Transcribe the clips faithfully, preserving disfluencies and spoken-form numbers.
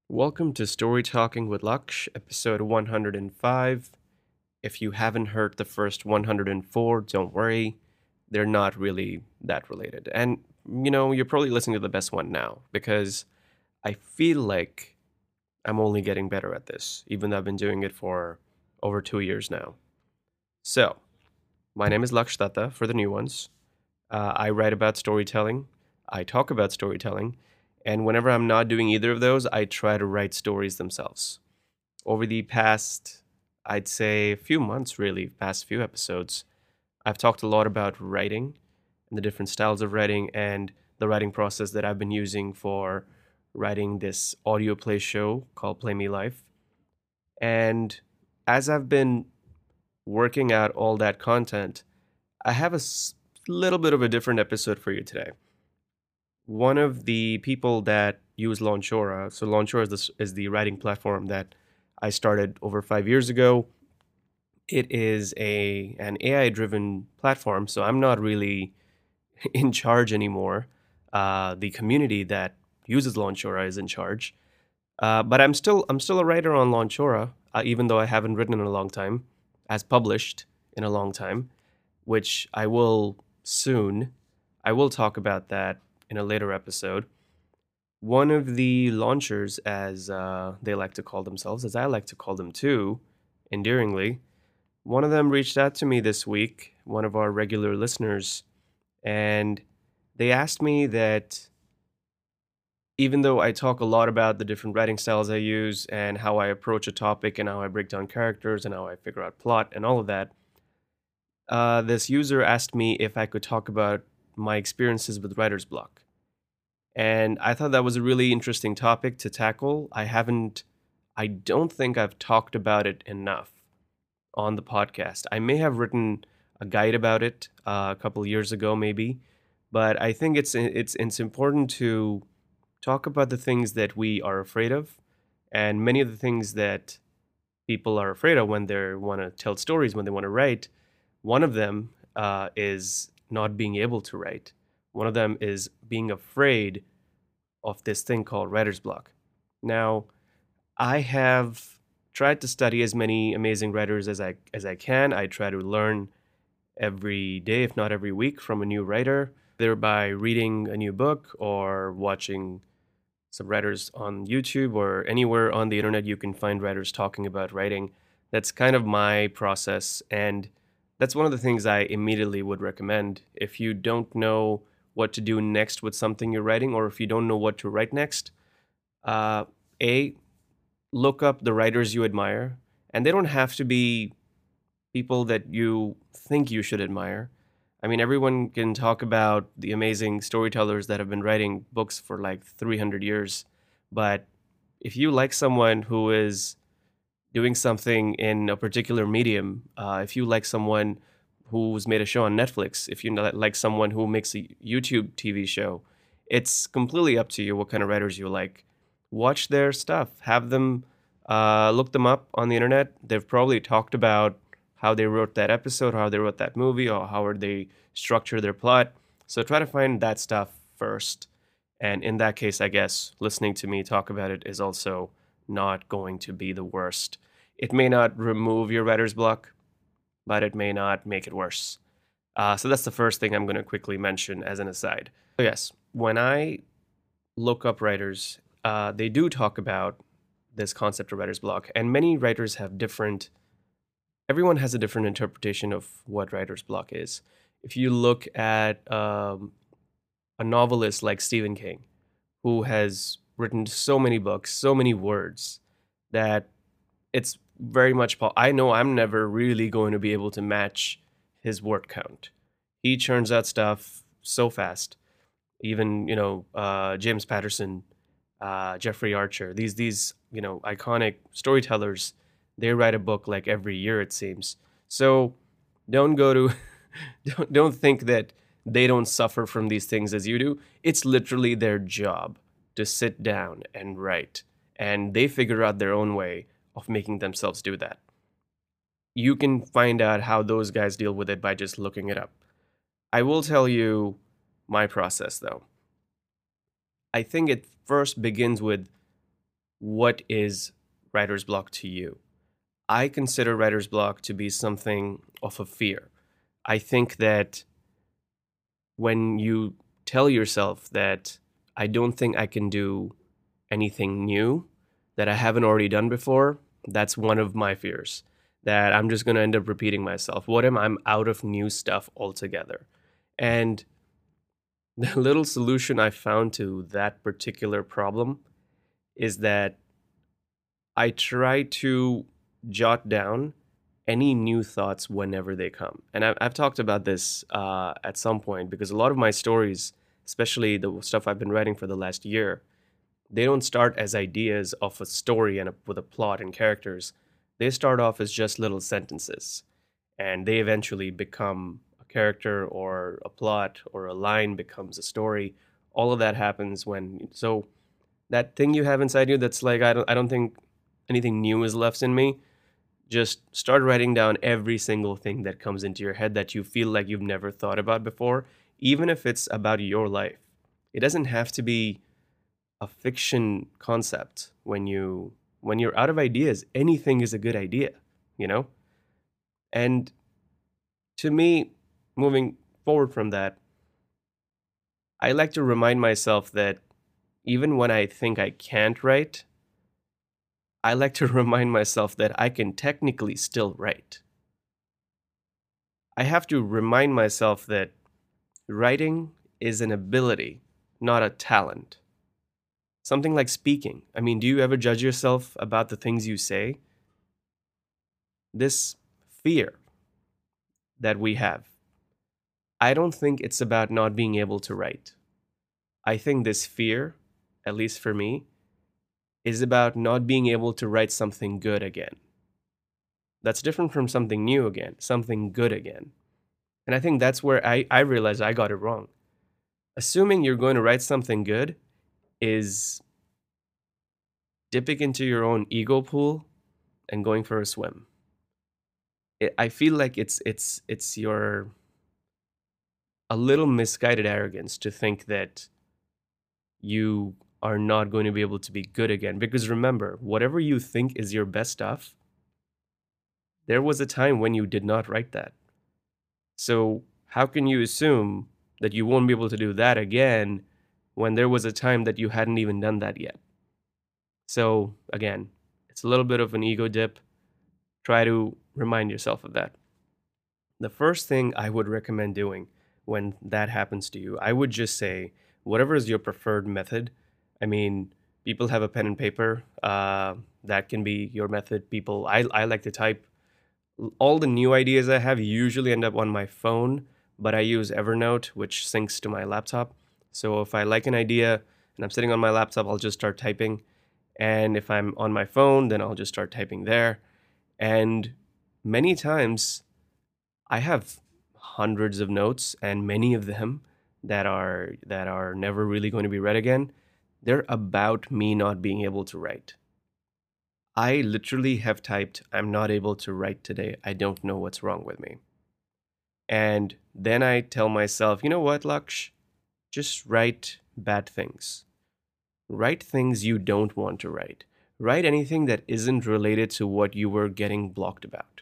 Welcome to Story Talking with Laksh, episode one hundred five. If you haven't heard the first one hundred four, don't worry. They're not really that related. And, you know, you're probably listening to the best one now because I feel like I'm only getting better at this, even though I've been doing it for over two years now. So, my name is Laksh Datta for the new ones. Uh, I write about storytelling, I talk about storytelling, and whenever I'm not doing either of those, I try to write stories themselves. Over the past, I'd say, few months, really, past few episodes, I've talked a lot about writing and the different styles of writing and the writing process that I've been using for writing this audio play show called Play Me Life. And as I've been working out all that content, I have a s- little bit of a different episode for you today. One of the people that use Launchora, so Launchora is the, is the writing platform that I started over five years ago. It is a an A I driven platform, so I'm not really in charge anymore. Uh, the community that uses Launchora is in charge, uh, but I'm still I'm still a writer on Launchora, uh, even though I haven't written in a long time, as published in a long time, which I will soon. I will talk about that in a later episode. One of the launchers, as uh, they like to call themselves, as I like to call them too, endearingly, one of them reached out to me this week, one of our regular listeners, and they asked me that even though I talk a lot about the different writing styles I use and how I approach a topic and how I break down characters and how I figure out plot and all of that, uh, this user asked me if I could talk about my experiences with writer's block. And I thought that was a really interesting topic to tackle. I haven't, I don't think I've talked about it enough on the podcast. I may have written a guide about it uh, a couple years ago, maybe, but I think it's it's it's important to talk about the things that we are afraid of, and many of the things that people are afraid of when they want to tell stories, when they want to write. One of them uh, is not being able to write. One of them is being afraid of this thing called writer's block. Now, I have tried to study as many amazing writers as I as I can. I try to learn every day, if not every week, from a new writer, either by reading a new book or watching some writers on YouTube or anywhere on the internet you can find writers talking about writing. That's kind of my process, and that's one of the things I immediately would recommend if you don't know what to do next with something you're writing, or if you don't know what to write next. Uh, a Look up the writers you admire, and they don't have to be people that you think you should admire. I mean, everyone can talk about the amazing storytellers that have been writing books for like three hundred years, but if you like someone who is doing something in a particular medium, uh, if you like someone who's made a show on Netflix, if you like someone who makes a YouTube T V show, it's completely up to you what kind of writers you like. Watch their stuff, have them uh, look them up on the internet. They've probably talked about how they wrote that episode, how they wrote that movie, or how they structure their plot. So try to find that stuff first. And in that case, I guess listening to me talk about it is also not going to be the worst. It may not remove your writer's block, but it may not make it worse. Uh, so that's the first thing I'm going to quickly mention as an aside. So yes, when I look up writers, uh, they do talk about this concept of writer's block, and many writers have different. Everyone has a different interpretation of what writer's block is. If you look at um, a novelist like Stephen King, who has written so many books, so many words, that it's very much. I know I'm never really going to be able to match his word count. He churns out stuff so fast. Even you know uh, James Patterson, uh, Jeffrey Archer. These these you know iconic storytellers. They write a book like every year it seems. So don't go to don't don't think that they don't suffer from these things as you do. It's literally their job to sit down and write, and they figure out their own way of making themselves do that. You can find out how those guys deal with it by just looking it up. I will tell you my process though. I think it first begins with what is writer's block to you? I consider writer's block to be something of a fear. I think that when you tell yourself that I don't think I can do anything new that I haven't already done before, that's one of my fears. That I'm just going to end up repeating myself. What am I'm out of new stuff altogether? And the little solution I found to that particular problem is that I try to jot down any new thoughts whenever they come. And I've, I've talked about this uh, at some point because a lot of my stories, especially the stuff I've been writing for the last year, they don't start as ideas of a story and a, with a plot and characters. They start off as just little sentences, and they eventually become a character or a plot or a line becomes a story. All of that happens when so that thing you have inside you that's like I don't I don't think anything new is left in me. Just start writing down every single thing that comes into your head that you feel like you've never thought about before, even if it's about your life. It doesn't have to be a fiction concept. When you when you're out of ideas, anything is a good idea, you know? And to me, moving forward from that, I like to remind myself that even when I think I can't write, I like to remind myself that I can technically still write. I have to remind myself that writing is an ability, not a talent. Something like speaking. I mean, do you ever judge yourself about the things you say? This fear that we have, I don't think it's about not being able to write. I think this fear, at least for me, is about not being able to write something good again. That's different from something new again, something good again. And I think that's where I, I realized I got it wrong. Assuming you're going to write something good is dipping into your own ego pool and going for a swim. It, I feel like it's it's it's your a little misguided arrogance to think that you are not going to be able to be good again. Because remember, whatever you think is your best stuff, there was a time when you did not write that. So how can you assume that you won't be able to do that again when there was a time that you hadn't even done that yet? So again, it's a little bit of an ego dip. Try to remind yourself of that. The first thing I would recommend doing when that happens to you, I would just say, whatever is your preferred method. I mean, people have a pen and paper. Uh, that can be your method. People, I, I like to type. All the new ideas I have usually end up on my phone, but I use Evernote, which syncs to my laptop. So if I like an idea and I'm sitting on my laptop, I'll just start typing. And if I'm on my phone, then I'll just start typing there. And many times I have hundreds of notes, and many of them that are that are never really going to be read again. They're about me not being able to write. I literally have typed, I'm not able to write today. I don't know what's wrong with me. And then I tell myself, you know what, Laksh? Just write bad things. Write things you don't want to write. Write anything that isn't related to what you were getting blocked about.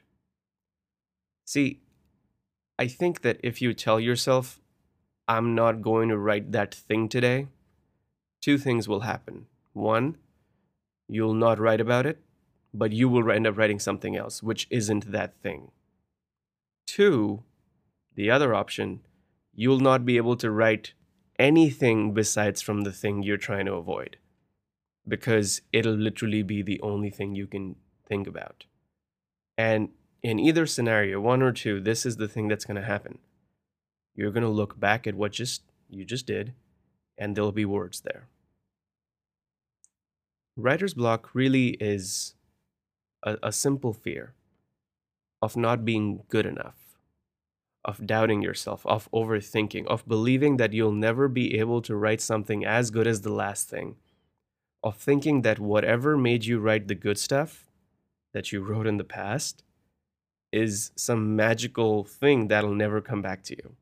See, I think that if you tell yourself, I'm not going to write that thing today, two things will happen. One, you'll not write about it, but you will end up writing something else, which isn't that thing. Two, the other option, you'll not be able to write anything besides from the thing you're trying to avoid, because it'll literally be the only thing you can think about. And in either scenario, one or two, this is the thing that's going to happen. You're going to look back at what just you just did, and there'll be words there. Writer's block really is a, a simple fear of not being good enough, of doubting yourself, of overthinking, of believing that you'll never be able to write something as good as the last thing, of thinking that whatever made you write the good stuff that you wrote in the past is some magical thing that'll never come back to you.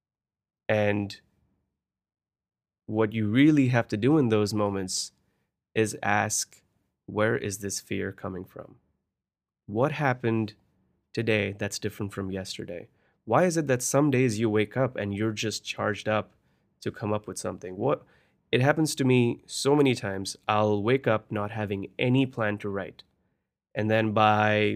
And what you really have to do in those moments is ask, where is this fear coming from? What happened today that's different from yesterday? Why is it that some days you wake up and you're just charged up to come up with something? What it happens to me so many times. I'll wake up not having any plan to write. And then by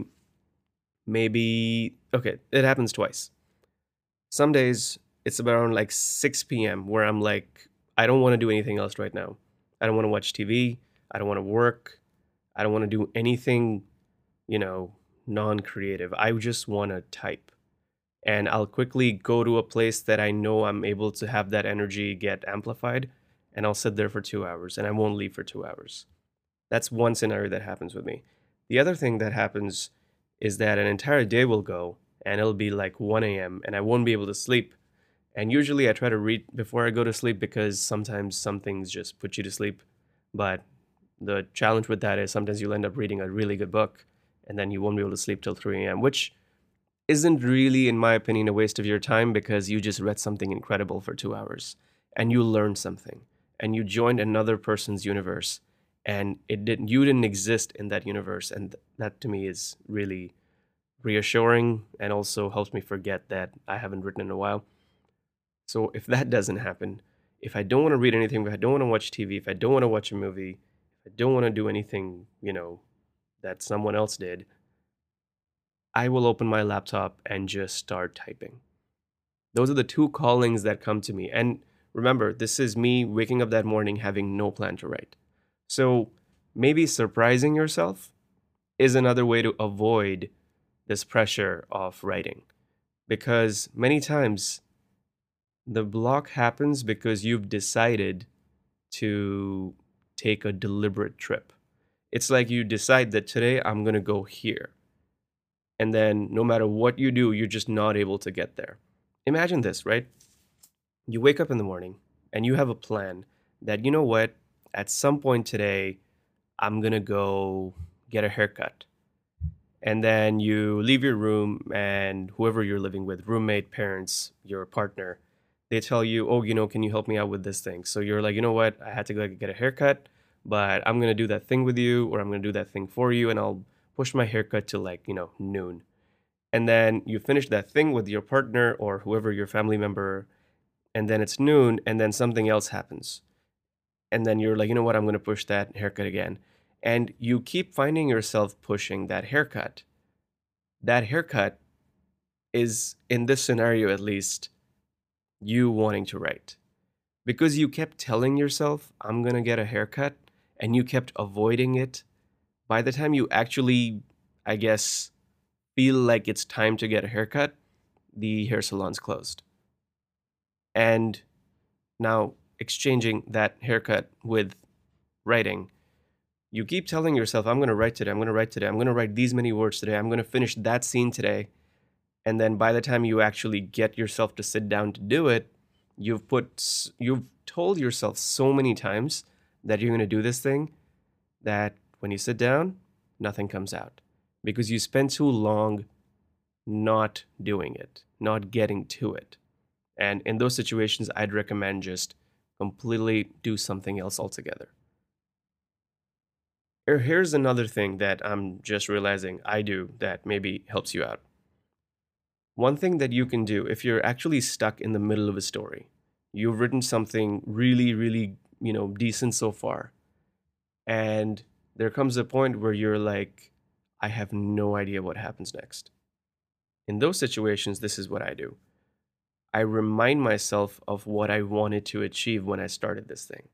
maybe okay, it happens twice. Some days it's around like six p m where I'm like, I don't want to do anything else right now. I don't want to watch T V. I don't want to work. I don't want to do anything, you know, non creative. I just want to type. And I'll quickly go to a place that I know I'm able to have that energy get amplified. And I'll sit there for two hours and I won't leave for two hours. That's one scenario that happens with me. The other thing that happens is that an entire day will go and it'll be like one a m and I won't be able to sleep. And usually I try to read before I go to sleep because sometimes some things just put you to sleep. But the challenge with that is sometimes you'll end up reading a really good book and then you won't be able to sleep till three a m, which isn't really, in my opinion, a waste of your time because you just read something incredible for two hours and you learned something and you joined another person's universe and it didn't you didn't exist in that universe, and that to me is really reassuring and also helps me forget that I haven't written in a while. So if that doesn't happen, if I don't want to read anything, if I don't want to watch T V, if I don't want to watch a movie, if I don't want to do anything, you know, that someone else did, I will open my laptop and just start typing. Those are the two callings that come to me. And remember, this is me waking up that morning having no plan to write. So maybe surprising yourself is another way to avoid this pressure of writing. Because many times the block happens because you've decided to take a deliberate trip. It's like you decide that today I'm going to go here. And then no matter what you do, you're just not able to get there. Imagine this, right? You wake up in the morning and you have a plan that, you know what, at some point today, I'm going to go get a haircut. And then you leave your room, and whoever you're living with, roommate, parents, your partner, they tell you, oh, you know, can you help me out with this thing? So you're like, you know what, I had to go get a haircut, but I'm going to do that thing with you, or I'm going to do that thing for you, and I'll push my haircut to like, you know, noon. And then you finish that thing with your partner or whoever your family member, and then it's noon, and then something else happens. And then you're like, you know what, I'm going to push that haircut again. And you keep finding yourself pushing that haircut. That haircut is, in this scenario at least, you wanting to write. Because you kept telling yourself, I'm going to get a haircut, and you kept avoiding it. By the time you actually, I guess, feel like it's time to get a haircut, the hair salon's closed. And now, exchanging that haircut with writing, you keep telling yourself, I'm going to write today, I'm going to write today, I'm going to write these many words today, I'm going to finish that scene today. And then by the time you actually get yourself to sit down to do it, you've put, you've told yourself so many times that you're going to do this thing that when you sit down, nothing comes out because you spend too long not doing it, not getting to it. And in those situations, I'd recommend just completely do something else altogether. Here- Here's another thing that I'm just realizing I do that maybe helps you out. One thing that you can do if you're actually stuck in the middle of a story, you've written something really, really, you know, decent so far, and there comes a point where you're like, I have no idea what happens next. In those situations, this is what I do. I remind myself of what I wanted to achieve when I started this thing.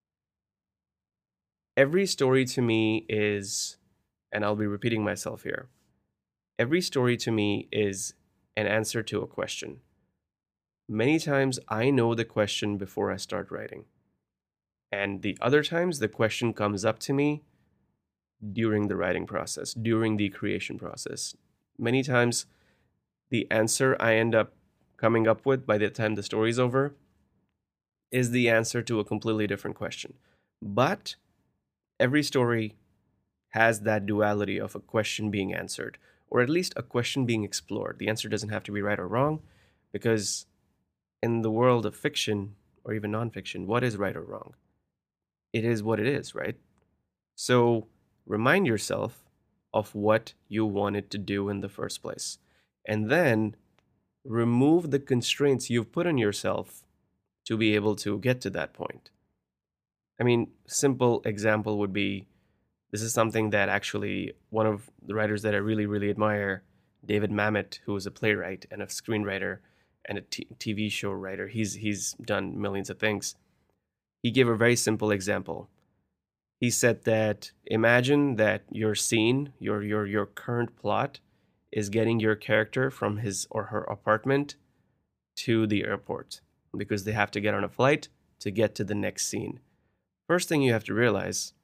Every story to me is, and I'll be repeating myself here, every story to me is an answer to a question. Many times I know the question before I start writing. And the other times the question comes up to me during the writing process, during the creation process. Many times the answer I end up coming up with by the time the story's over is the answer to a completely different question. But every story has that duality of a question being answered, or at least a question being explored. The answer doesn't have to be right or wrong, because in the world of fiction or even nonfiction, what is right or wrong? It is what it is, right? So remind yourself of what you wanted to do in the first place. And then remove the constraints you've put on yourself to be able to get to that point. I mean, simple example would be, this is something that actually one of the writers that I really, really admire, David Mamet, who is a playwright and a screenwriter and a t- TV show writer. He's he's done millions of things. He gave a very simple example. He said that imagine that your scene, your your your current plot is getting your character from his or her apartment to the airport because they have to get on a flight to get to the next scene. First thing you have to realize,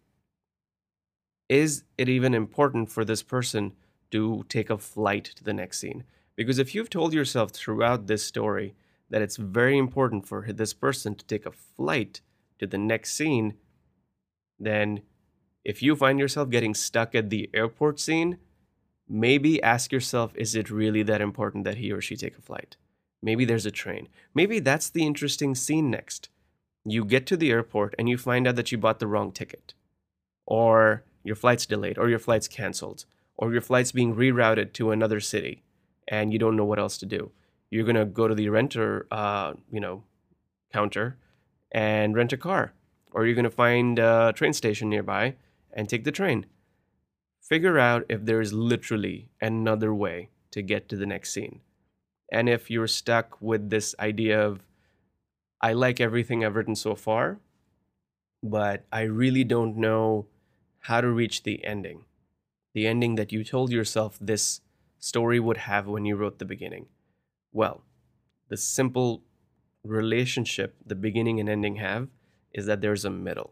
is it even important for this person to take a flight to the next scene? Because if you've told yourself throughout this story that it's very important for this person to take a flight to the next scene, then if you find yourself getting stuck at the airport scene, maybe ask yourself, is it really that important that he or she take a flight? Maybe there's a train. Maybe that's the interesting scene next. You get to the airport and you find out that you bought the wrong ticket, or your flight's delayed, or your flight's canceled, or your flight's being rerouted to another city, and you don't know what else to do. You're gonna go to the renter, uh, you know, counter and rent a car, or you're gonna find a train station nearby and take the train. Figure out if there is literally another way to get to the next scene. And if you're stuck with this idea of, I like everything I've written so far, but I really don't know how to reach the ending. The ending that you told yourself this story would have when you wrote the beginning. Well, the simple relationship the beginning and ending have is that there's a middle.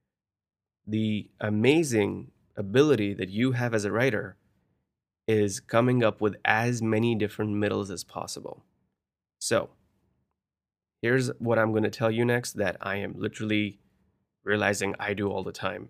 The amazing ability that you have as a writer is coming up with as many different middles as possible. So, here's what I'm going to tell you next that I am literally realizing I do all the time.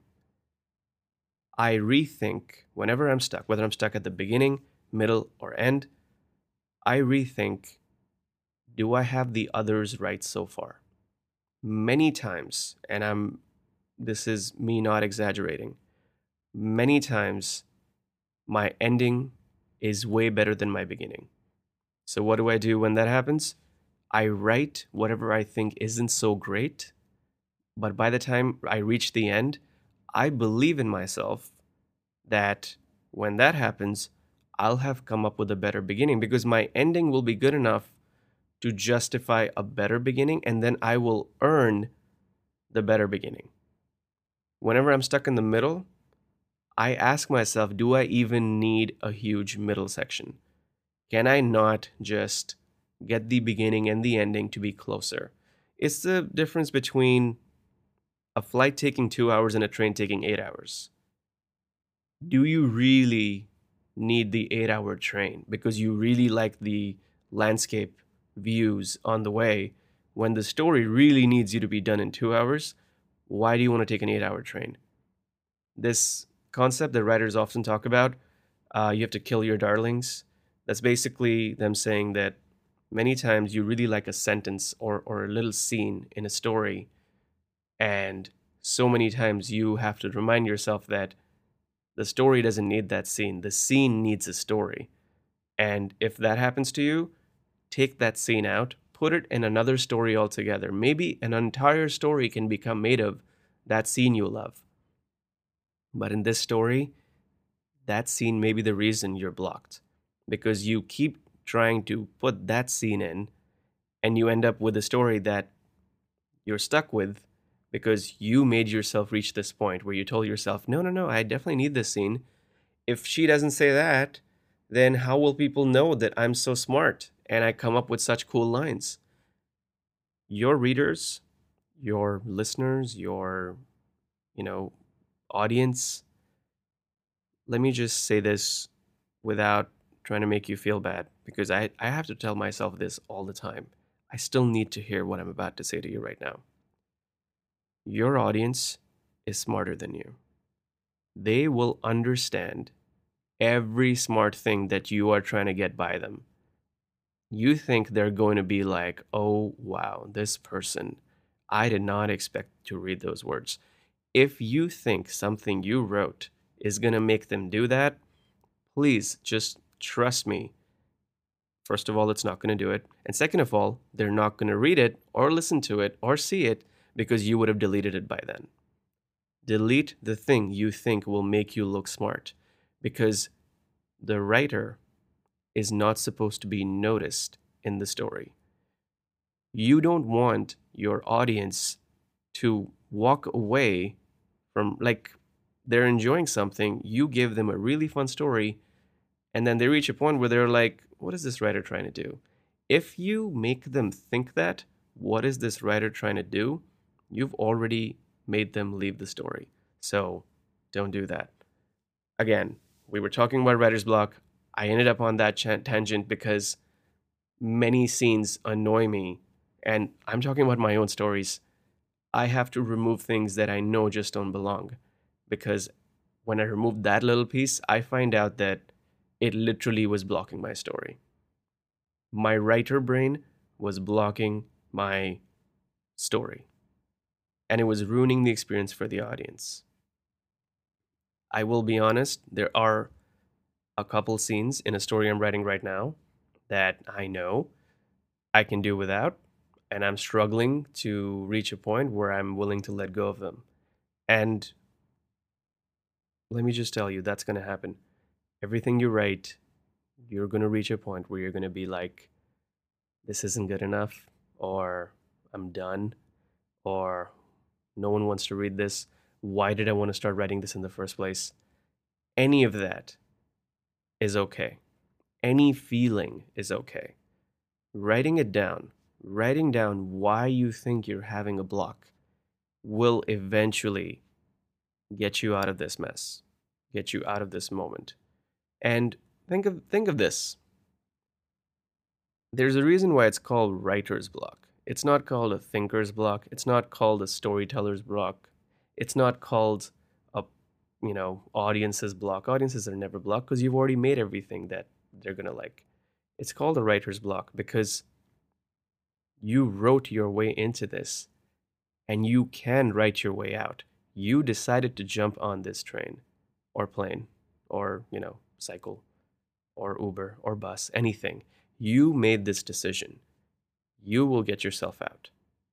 I rethink whenever I'm stuck, whether I'm stuck at the beginning, middle, or end, I rethink, do I have the others right so far? Many times, and I'm this is me not exaggerating, many times my ending is way better than my beginning. So what do I do when that happens? I write whatever I think isn't so great, but by the time I reach the end, I believe in myself that when that happens, I'll have come up with a better beginning because my ending will be good enough to justify a better beginning, and then I will earn the better beginning. Whenever I'm stuck in the middle, I ask myself, do I even need a huge middle section? Can I not just get the beginning and the ending to be closer? It's the difference between a flight taking two hours and a train taking eight hours. Do you really need the eight hour train because you really like the landscape views on the way when the story really needs you to be done in two hours? Why do you want to take an eight hour train? This concept that writers often talk about, uh, you have to kill your darlings. That's basically them saying that many times you really like a sentence or, or a little scene in a story, and so many times you have to remind yourself that the story doesn't need that scene. The scene needs a story. And if that happens to you, take that scene out, put it in another story altogether. Maybe an entire story can become made of that scene you love. But in this story, that scene may be the reason you're blocked because you keep trying to put that scene in and you end up with a story that you're stuck with because you made yourself reach this point where you told yourself, no, no, no, I definitely need this scene. If she doesn't say that, then how will people know that I'm so smart and I come up with such cool lines? Your readers, your listeners, your, you know, audience, let me just say this without trying to make you feel bad, because I, I have to tell myself this all the time. I still need to hear what I'm about to say to you right now. Your audience is smarter than you. They will understand every smart thing that you are trying to get by them. You think they're going to be like, oh, wow, this person, I did not expect to read those words. If you think something you wrote is going to make them do that, please just trust me. First of all, it's not going to do it. And second of all, they're not going to read it or listen to it or see it because you would have deleted it by then. Delete the thing you think will make you look smart because the writer is not supposed to be noticed in the story. You don't want your audience to walk away from, like, they're enjoying something, you give them a really fun story, and then they reach a point where they're like, what is this writer trying to do? If you make them think that, what is this writer trying to do? You've already made them leave the story. So don't do that. Again, we were talking about writer's block. I ended up on that ch- tangent because many scenes annoy me. And I'm talking about my own stories. I have to remove things that I know just don't belong. Because when I removed that little piece, I find out that it literally was blocking my story. My writer brain was blocking my story. And it was ruining the experience for the audience. I will be honest, there are a couple scenes in a story I'm writing right now that I know I can do without, and I'm struggling to reach a point where I'm willing to let go of them. And let me just tell you, that's going to happen. Everything you write, you're going to reach a point where you're going to be like, this isn't good enough, or I'm done, or no one wants to read this. Why did I want to start writing this in the first place? Any of that is okay. Any feeling is okay. Writing it down, writing down why you think you're having a block will eventually get you out of this mess, get you out of this moment. And think of think of this. There's a reason why it's called writer's block. It's not called a thinker's block. It's not called a storyteller's block. It's not called a, you know, audience's block. Audiences are never blocked because you've already made everything that they're going to like. It's called a writer's block because you wrote your way into this and you can write your way out. You decided to jump on this train or plane or, you know, cycle or Uber or bus, anything. You made this decision. You will get yourself out.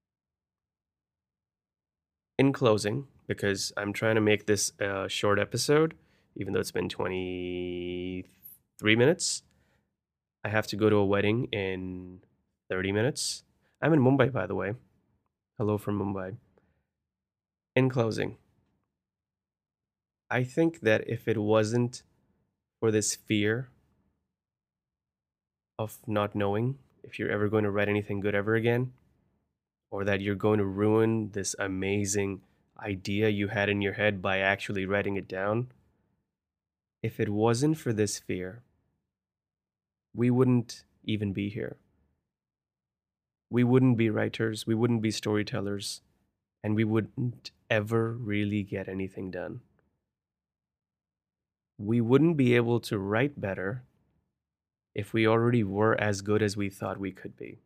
In closing, because I'm trying to make this a short episode, even though it's been twenty-three minutes, I have to go to a wedding in thirty minutes. I'm in Mumbai, by the way. Hello from Mumbai. In closing, I think that if it wasn't for this fear of not knowing if you're ever going to write anything good ever again, or that you're going to ruin this amazing idea you had in your head by actually writing it down, if it wasn't for this fear, we wouldn't even be here. We wouldn't be writers, we wouldn't be storytellers, and we wouldn't ever really get anything done. We wouldn't be able to write better if we already were as good as we thought we could be.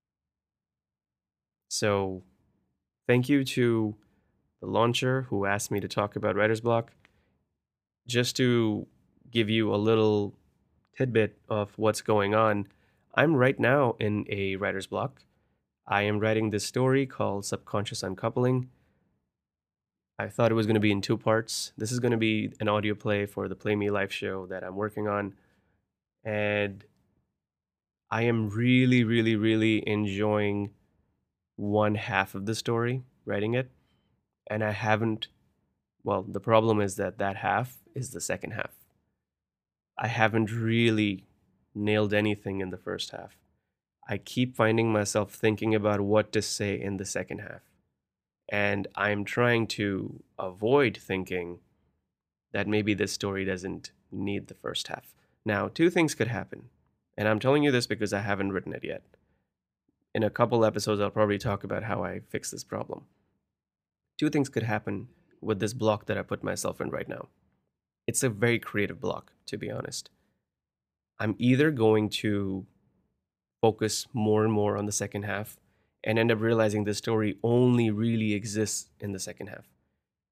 So, thank you to the launcher who asked me to talk about writer's block. Just to give you a little tidbit of what's going on, I'm right now in a writer's block. I am writing this story called Subconscious Uncoupling. I thought it was going to be in two parts. This is going to be an audio play for the Play Me Live show that I'm working on. And I am really, really, really enjoying one half of the story, writing it. And I haven't, well, the problem is that that half is the second half. I haven't really nailed anything in the first half. I keep finding myself thinking about what to say in the second half. And I'm trying to avoid thinking that maybe this story doesn't need the first half. Now, two things could happen. And I'm telling you this because I haven't written it yet. In a couple episodes, I'll probably talk about how I fix this problem. Two things could happen with this block that I put myself in right now. It's a very creative block, to be honest. I'm either going to focus more and more on the second half and end up realizing the story only really exists in the second half.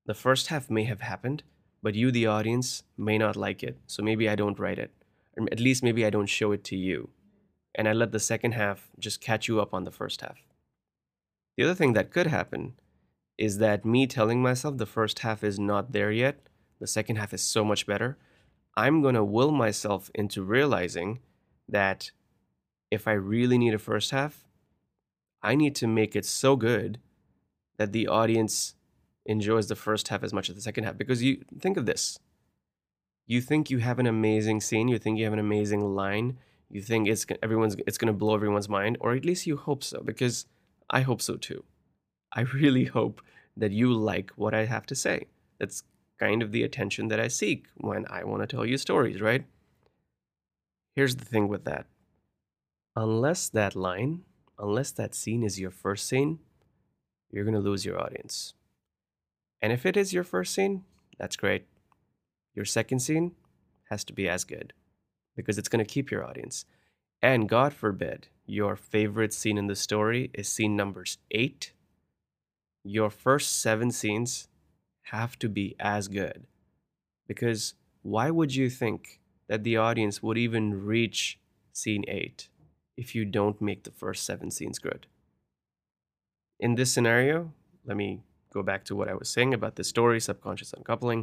The first half may have happened, but you, the audience, may not like it. So maybe I don't write it. Or at least maybe I don't show it to you. And I let the second half just catch you up on the first half. The other thing that could happen is that me telling myself the first half is not there yet, the second half is so much better, I'm going to will myself into realizing that if I really need a first half, I need to make it so good that the audience enjoys the first half as much as the second half. Because you think of this. You think you have an amazing scene, you think you have an amazing line, you think it's everyone's it's going to blow everyone's mind, or at least you hope so, because I hope so too. I really hope that you like what I have to say. That's kind of the attention that I seek when I want to tell you stories, right? Here's the thing with that. Unless that line, unless that scene is your first scene, you're going to lose your audience. And if it is your first scene, that's great. Your second scene has to be as good because it's going to keep your audience. And God forbid your favorite scene in the story is scene numbers eight. Your first seven scenes have to be as good. Because why would you think that the audience would even reach scene eight if you don't make the first seven scenes good? In this scenario, let me go back to what I was saying about the story, subconscious uncoupling.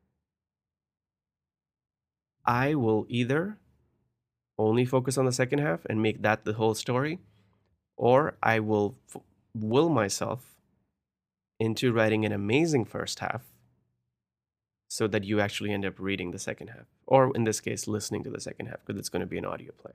I will either only focus on the second half and make that the whole story, or I will f- will myself into writing an amazing first half so that you actually end up reading the second half, or in this case, listening to the second half, because it's going to be an audio play.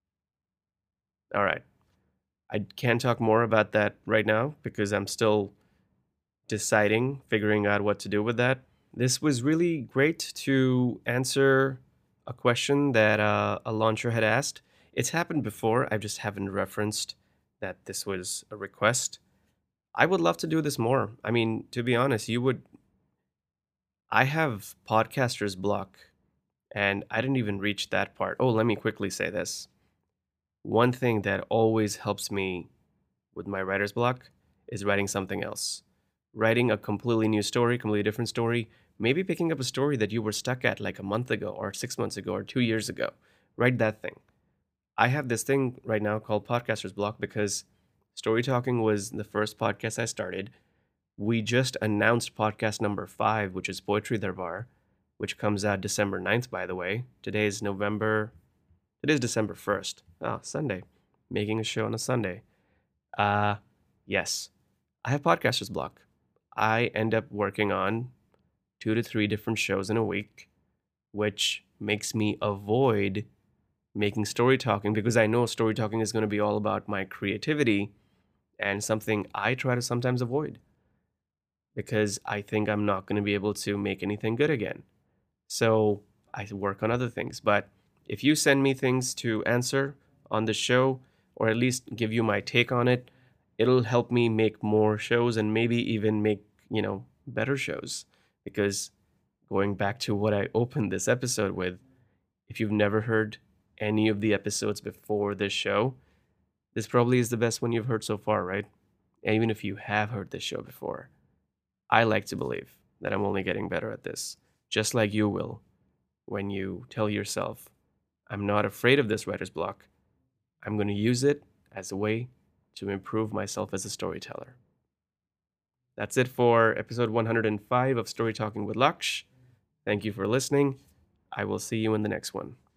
All right. I can't talk more about that right now because I'm still deciding, figuring out what to do with that. This was really great to answer a question that uh, a launcher had asked. It's happened before. I just haven't referenced that this was a request. I would love to do this more. I mean, to be honest, you would. I have podcaster's block, and I didn't even reach that part. Oh, let me quickly say this. One thing that always helps me with my writer's block is writing something else. Writing a completely new story, completely different story, maybe picking up a story that you were stuck at like a month ago or six months ago or two years ago. Write that thing. I have this thing right now called Podcaster's Block because Story Talking was the first podcast I started. We just announced podcast number five, which is Poetry Darbar, which comes out December ninth, by the way. Today is November... It is December first. Oh, Sunday. Making a show on a Sunday. Uh, yes. I have Podcaster's Block. I end up working on two to three different shows in a week, which makes me avoid making story talking because I know story talking is going to be all about my creativity and something I try to sometimes avoid because I think I'm not going to be able to make anything good again. So I work on other things. But if you send me things to answer on the show, or at least give you my take on it, it'll help me make more shows and maybe even make, you know, better shows. Because going back to what I opened this episode with, if you've never heard any of the episodes before this show, this probably is the best one you've heard so far, right? And even if you have heard this show before, I like to believe that I'm only getting better at this, just like you will when you tell yourself, I'm not afraid of this writer's block. I'm going to use it as a way to improve myself as a storyteller. That's it for episode one hundred five of Story Talking with Laksh. Thank you for listening. I will see you in the next one.